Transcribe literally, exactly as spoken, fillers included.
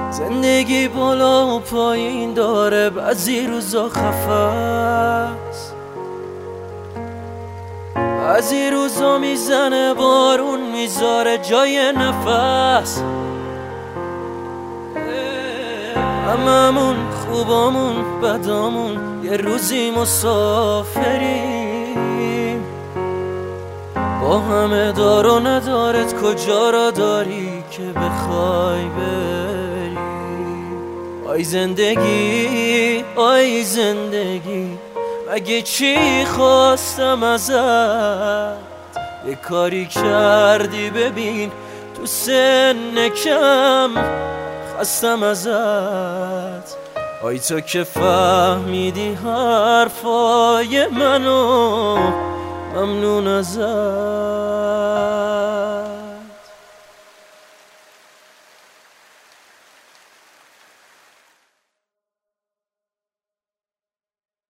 زندگی بالا و پایین داره، بعضی روزا خفست، بعضی روزا میزنه بارون میذاره جای نفس. هممون خوبامون بدامون یه روزی مسافریم، با همه دار و ندارت کجا را داری که بخوای بری. آی زندگی آی زندگی مگه چی خواستم ازت؟ یه کاری کردی ببین تو سن کم خستم ازت. آی تو که فهمیدی حرفای منو، ممنون ازت.